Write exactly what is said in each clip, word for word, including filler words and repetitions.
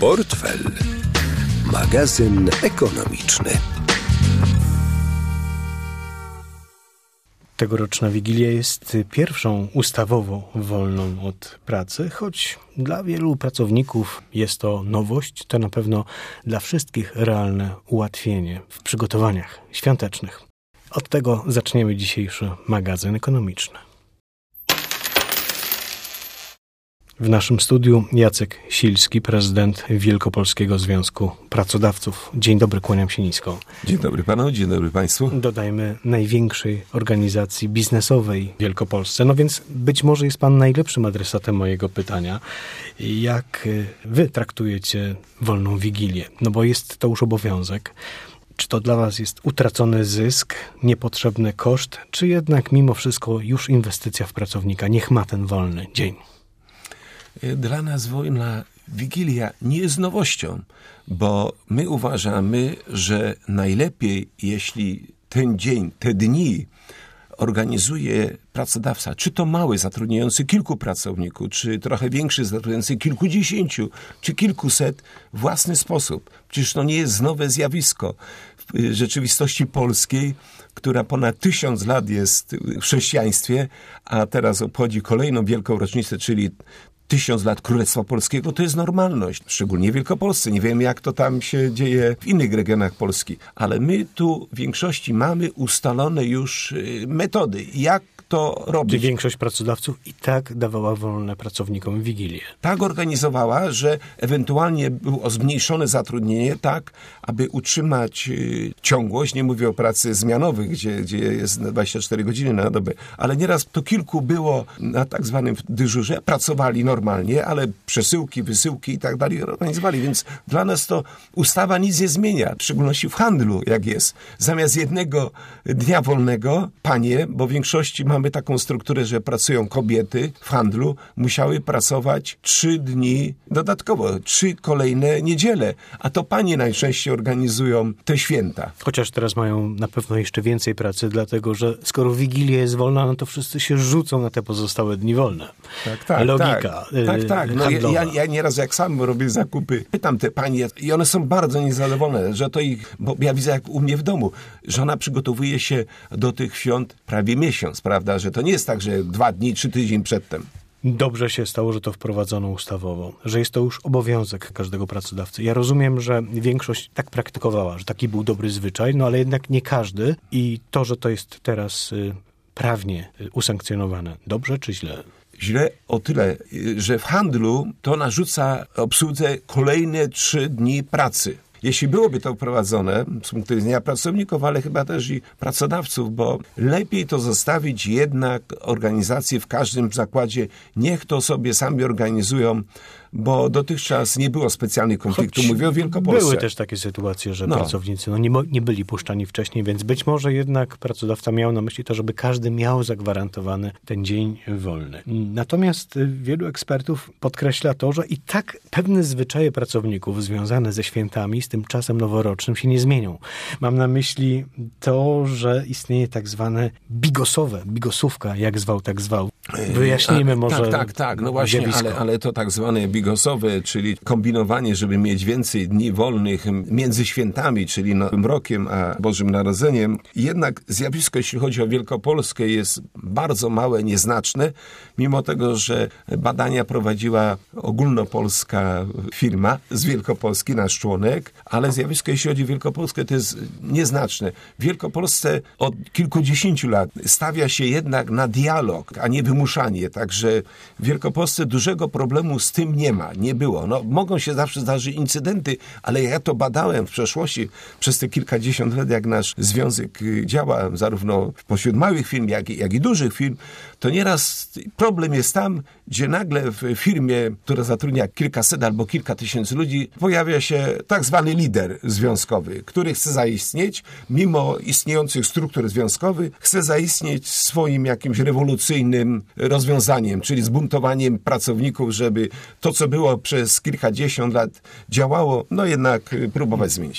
Portfel. Magazyn ekonomiczny. Tegoroczna Wigilia jest pierwszą ustawowo wolną od pracy, choć dla wielu pracowników jest to nowość, to na pewno dla wszystkich realne ułatwienie w przygotowaniach świątecznych. Od tego zaczniemy dzisiejszy magazyn ekonomiczny. W naszym studiu Jacek Silski, prezydent Wielkopolskiego Związku Pracodawców. Dzień dobry, kłaniam się nisko. Dzień dobry panu, dzień dobry państwu. Dodajmy największej organizacji biznesowej w Wielkopolsce. No więc być może jest pan najlepszym adresatem mojego pytania. Jak wy traktujecie wolną Wigilię? No bo jest to już obowiązek. Czy to dla was jest utracony zysk, niepotrzebny koszt, czy jednak mimo wszystko już inwestycja w pracownika? Niech ma ten wolny dzień. Dla nas wolna Wigilia nie jest nowością, bo my uważamy, że najlepiej, jeśli ten dzień, te dni organizuje pracodawca, czy to mały, zatrudniający kilku pracowników, czy trochę większy, zatrudniający kilkudziesięciu, czy kilkuset, w własny sposób. Przecież to nie jest nowe zjawisko w rzeczywistości polskiej, która ponad tysiąc lat jest w chrześcijaństwie, a teraz obchodzi kolejną wielką rocznicę, czyli Tysiąc lat Królestwa Polskiego, to jest normalność, szczególnie w Wielkopolsce. Nie wiem, jak to tam się dzieje w innych regionach Polski, ale my tu w większości mamy ustalone już metody, jak to robić. Czy większość pracodawców i tak dawała wolne pracownikom Wigilię? Tak organizowała, że ewentualnie było zmniejszone zatrudnienie, tak, aby utrzymać y, ciągłość. Nie mówię o pracy zmianowej, gdzie, gdzie jest dwadzieścia cztery godziny na dobę, ale nieraz to kilku było na tak zwanym dyżurze, pracowali normalnie, ale przesyłki, wysyłki i tak dalej organizowali, więc dla nas to ustawa nic nie zmienia, w szczególności w handlu, jak jest. Zamiast jednego dnia wolnego, panie, bo w większości ma Mamy taką strukturę, że pracują kobiety w handlu, musiały pracować trzy dni dodatkowo, trzy kolejne niedziele, a to panie najczęściej organizują te święta. Chociaż teraz mają na pewno jeszcze więcej pracy, dlatego że skoro Wigilia jest wolna, no to wszyscy się rzucą na te pozostałe dni wolne. Tak, tak. Logika Tak, y, tak. tak. No ja, ja, ja nieraz jak sam robię zakupy, pytam te panie i one są bardzo niezadowolone, że to ich, bo ja widzę jak u mnie w domu, żona przygotowuje się do tych świąt prawie miesiąc, prawda? Że to nie jest tak, że dwa dni, trzy tydzień przedtem. Dobrze się stało, że to wprowadzono ustawowo, że jest to już obowiązek każdego pracodawcy. Ja rozumiem, że większość tak praktykowała, że taki był dobry zwyczaj, no ale jednak nie każdy i to, że to jest teraz y, prawnie y, usankcjonowane, dobrze czy źle? Źle o tyle, że w handlu to narzuca obsłudze kolejne trzy dni pracy. Jeśli byłoby to wprowadzone z punktu widzenia pracowników, ale chyba też i pracodawców, bo lepiej to zostawić jednak organizacje w każdym zakładzie, niech to sobie sami organizują, bo dotychczas nie było specjalnych konfliktów. Mówię o Wielkopolsce. Były też takie sytuacje, że no. pracownicy no, nie, nie byli puszczani wcześniej, więc być może jednak pracodawca miał na myśli to, żeby każdy miał zagwarantowany ten dzień wolny. Natomiast wielu ekspertów podkreśla to, że i tak pewne zwyczaje pracowników związane ze świętami, z tym czasem noworocznym się nie zmienią. Mam na myśli to, że istnieje tak zwane bigosowe, bigosówka, jak zwał, tak zwał. Wyjaśnijmy może. Tak, tak, tak. No właśnie, ale, ale to tak zwane bigosowe, czyli kombinowanie, żeby mieć więcej dni wolnych między świętami, czyli Nowym Rokiem a Bożym Narodzeniem. Jednak zjawisko, jeśli chodzi o Wielkopolskę, jest bardzo małe, nieznaczne, mimo tego, że badania prowadziła ogólnopolska firma z Wielkopolski, nasz członek, ale zjawisko, jeśli chodzi o Wielkopolskę, to jest nieznaczne. W Wielkopolsce od kilkudziesięciu lat stawia się jednak na dialog, a nie wymuszanie. Także w Wielkopolsce dużego problemu z tym nie ma, nie było. No, mogą się zawsze zdarzyć incydenty, ale ja to badałem w przeszłości przez te kilkadziesiąt lat, jak nasz związek działa, zarówno pośród małych firm, jak i, jak i dużych firm, to nieraz problem jest tam, gdzie nagle w firmie, która zatrudnia kilkaset albo kilka tysięcy ludzi, pojawia się tak zwany lider związkowy, który chce zaistnieć, mimo istniejących struktur związkowych, chce zaistnieć swoim jakimś rewolucyjnym rozwiązaniem, czyli zbuntowaniem pracowników, żeby to, co było przez kilkadziesiąt lat działało, no jednak próbować zmienić.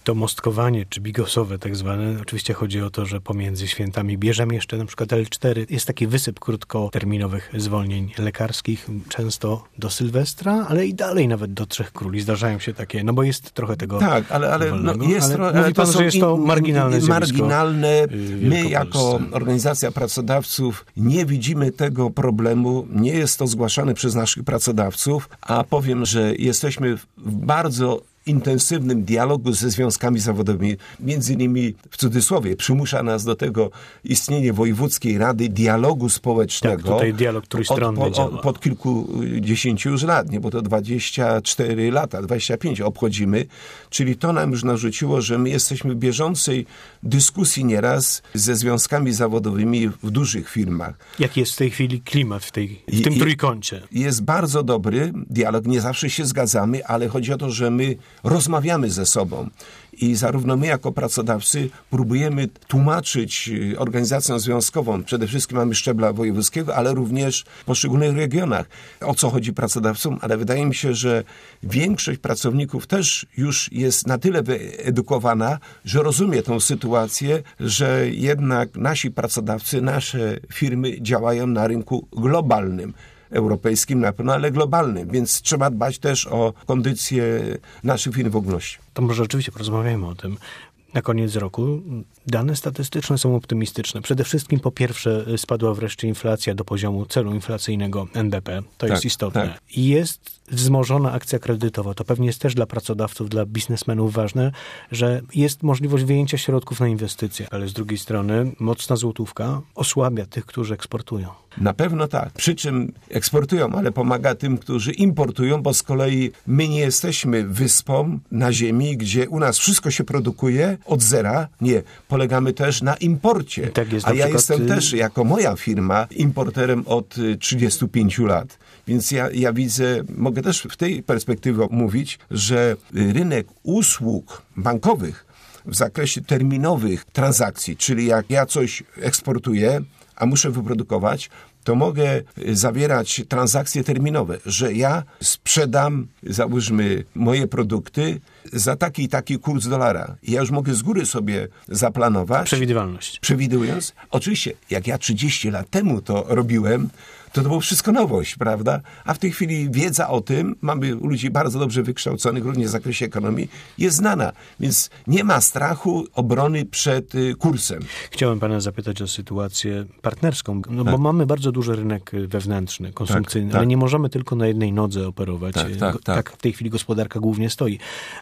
To mostkowanie, czy bigosowe tak zwane, oczywiście chodzi o to, że pomiędzy świętami bierzemy jeszcze na przykład el cztery. Jest taki wysyp krótkoterminowych zwolnień lekarskich, często do Sylwestra, ale i dalej nawet do Trzech Króli. Zdarzają się takie, no bo jest trochę tego Tak, ale, ale, wolnego, no jest ale tro, mówi ale pan, to że jest to marginalne zjawisko. Marginalne. My jako organizacja pracodawców nie widzimy tego problemu, nie jest to zgłaszane przez naszych pracodawców, a powiem, że jesteśmy w bardzo intensywnym dialogu ze związkami zawodowymi. Między innymi, w cudzysłowie, przymusza nas do tego istnienie Wojewódzkiej Rady Dialogu Społecznego. Tak, tutaj dialog trójstronny od, działa. Od, pod kilkudziesięciu już lat, nie, bo to dwadzieścia cztery lata, dwadzieścia pięć obchodzimy, czyli to nam już narzuciło, że my jesteśmy w bieżącej dyskusji nieraz ze związkami zawodowymi w dużych firmach. Jaki jest w tej chwili klimat w, tej, w tym I, trójkącie? Jest bardzo dobry dialog, nie zawsze się zgadzamy, ale chodzi o to, że my rozmawiamy ze sobą i zarówno my jako pracodawcy próbujemy tłumaczyć organizacjom związkową, przede wszystkim mamy szczebla wojewódzkiego, ale również w poszczególnych regionach, o co chodzi pracodawcom, ale wydaje mi się, że większość pracowników też już jest na tyle wyedukowana, że rozumie tą sytuację, że jednak nasi pracodawcy, nasze firmy działają na rynku globalnym. Europejskim na pewno, ale globalnym, więc trzeba dbać też o kondycję naszych firm w ogólności. To może rzeczywiście porozmawiajmy o tym. Na koniec roku dane statystyczne są optymistyczne. Przede wszystkim po pierwsze spadła wreszcie inflacja do poziomu celu inflacyjnego en be pe. To tak, jest istotne. Tak. I jest wzmożona akcja kredytowa. To pewnie jest też dla pracodawców, dla biznesmenów ważne, że jest możliwość wyjęcia środków na inwestycje. Ale z drugiej strony mocna złotówka osłabia tych, którzy eksportują. Na pewno tak. Przy czym eksportują, ale pomaga tym, którzy importują, bo z kolei my nie jesteśmy wyspą na ziemi, gdzie u nas wszystko się produkuje od zera. Nie. Polegamy też na imporcie. Tak jest, A na ja przykład... jestem też, jako moja firma, importerem od trzydziestu pięciu lat. Więc ja, ja widzę, mogę też w tej perspektywie mówić, że rynek usług bankowych w zakresie terminowych transakcji, czyli jak ja coś eksportuję, a muszę wyprodukować, to mogę zawierać transakcje terminowe, że ja sprzedam, załóżmy, moje produkty za taki i taki kurs dolara. I ja już mogę z góry sobie zaplanować. Przewidywalność. Przewidując. Oczywiście, jak ja trzydzieści lat temu to robiłem, to to było wszystko nowość, prawda? A w tej chwili wiedza o tym, mamy ludzi bardzo dobrze wykształconych, również w zakresie ekonomii, jest znana. Więc nie ma strachu, obrony przed y, kursem. Chciałem pana zapytać o sytuację partnerską, no tak. bo mamy bardzo duży rynek wewnętrzny, konsumpcyjny, tak, ale tak. nie możemy tylko na jednej nodze operować. Tak, tak, tak. tak w tej chwili gospodarka głównie stoi.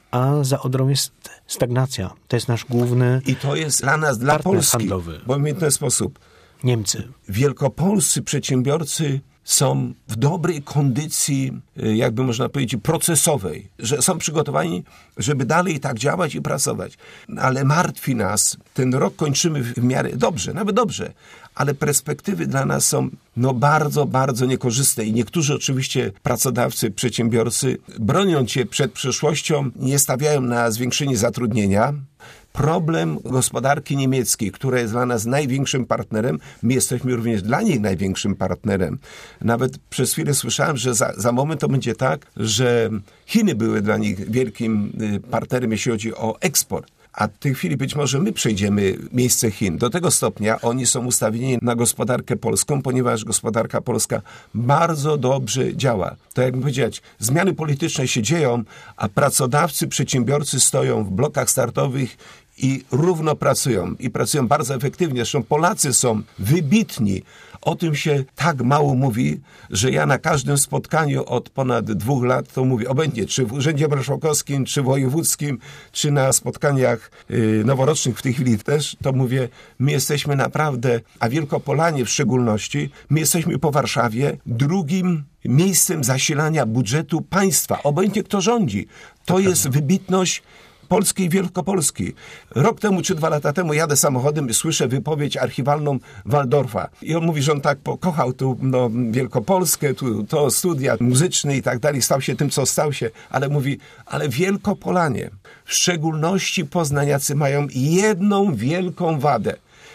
A za Odrą jest stagnacja. To jest nasz główny I to jest dla nas, dla partner Polski. handlowy. Bo w ten sposób. Niemcy. Wielkopolscy przedsiębiorcy są w dobrej kondycji, jakby można powiedzieć, procesowej, że są przygotowani, żeby dalej tak działać i pracować. Ale martwi nas, ten rok kończymy w miarę dobrze, nawet dobrze, ale perspektywy dla nas są no bardzo, bardzo niekorzystne i niektórzy oczywiście pracodawcy, przedsiębiorcy, broniąc się przed przyszłością, nie stawiają na zwiększenie zatrudnienia. Problem gospodarki niemieckiej, która jest dla nas największym partnerem, my jesteśmy również dla niej największym partnerem. Nawet przez chwilę słyszałem, że za, za moment to będzie tak, że Chiny były dla nich wielkim partnerem, jeśli chodzi o eksport. A w tej chwili być może my przejdziemy miejsce Chin. Do tego stopnia oni są ustawieni na gospodarkę polską, ponieważ gospodarka polska bardzo dobrze działa. To jakby powiedzieć, zmiany polityczne się dzieją, a pracodawcy, przedsiębiorcy stoją w blokach startowych i równo pracują. I pracują bardzo efektywnie. Zresztą Polacy są wybitni. O tym się tak mało mówi, że ja na każdym spotkaniu od ponad dwóch lat to mówię, obojętnie, czy w Urzędzie Marszałkowskim, czy wojewódzkim, czy na spotkaniach y, noworocznych w tej chwili też, to mówię, my jesteśmy naprawdę, a Wielkopolanie w szczególności, my jesteśmy po Warszawie drugim miejscem zasilania budżetu państwa, obojętnie kto rządzi. To jest wybitność Polskiej i Wielkopolskiej. Rok temu czy dwa lata temu jadę samochodem i słyszę wypowiedź archiwalną Waldorfa. I on mówi, że on tak pokochał tu no, Wielkopolskę, tu to studia muzyczne i tak dalej, stał się tym, co stał się, ale mówi, ale Wielkopolanie, w szczególności poznaniacy mają jedną wielką wadę.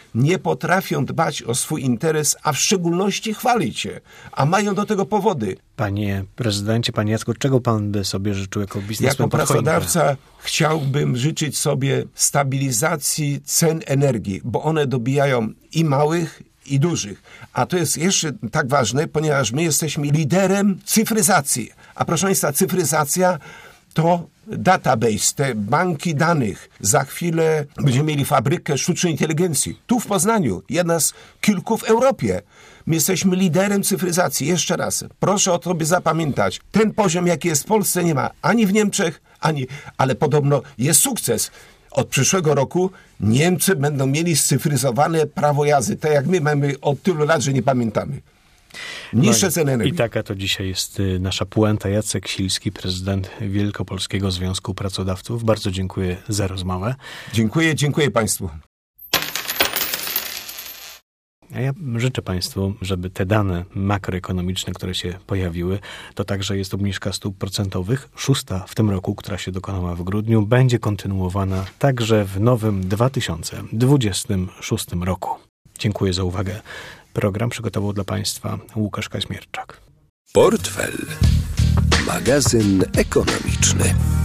nie potrafią dbać o swój interes, a w szczególności chwalić się, a mają do tego powody. Panie prezydencie, panie Jacku, czego pan by sobie życzył jako biznesmen? Jako pracodawca chciałbym życzyć sobie stabilizacji cen energii, bo one dobijają i małych, i dużych. A to jest jeszcze tak ważne, ponieważ my jesteśmy liderem cyfryzacji. A proszę Państwa, cyfryzacja to database, te banki danych. Za chwilę będziemy mieli fabrykę sztucznej inteligencji. Tu w Poznaniu, jedna z kilku w Europie. My jesteśmy liderem cyfryzacji. Jeszcze raz, proszę o to, by zapamiętać. Ten poziom, jaki jest w Polsce, nie ma ani w Niemczech, ani... Ale podobno jest sukces. Od przyszłego roku Niemcy będą mieli scyfryzowane prawo jazdy, tak jak my mamy od tylu lat, że nie pamiętamy. Niższe no ceny energii. I taka to dzisiaj jest nasza puenta. Jacek Silski, prezydent Wielkopolskiego Związku Pracodawców. Bardzo dziękuję za rozmowę. Dziękuję, dziękuję Państwu. A ja życzę Państwu, żeby te dane makroekonomiczne, które się pojawiły, to także jest obniżka stóp procentowych, szósta w tym roku, która się dokonała w grudniu, będzie kontynuowana także w nowym dwa tysiące dwudziestym szóstym roku. Dziękuję za uwagę. Program przygotował dla Państwa Łukasz Kaźmierczak. Portfel. Magazyn ekonomiczny.